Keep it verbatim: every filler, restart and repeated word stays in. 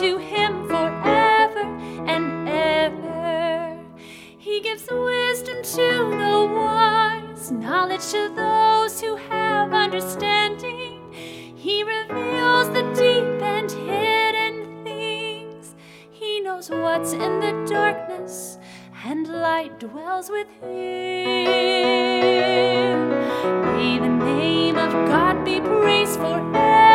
to him forever and ever. He gives wisdom to the wise, knowledge to those who have understanding. He reveals the deep and hidden things. He knows what's in the darkness, and light dwells with him. May the name of God be praised forever.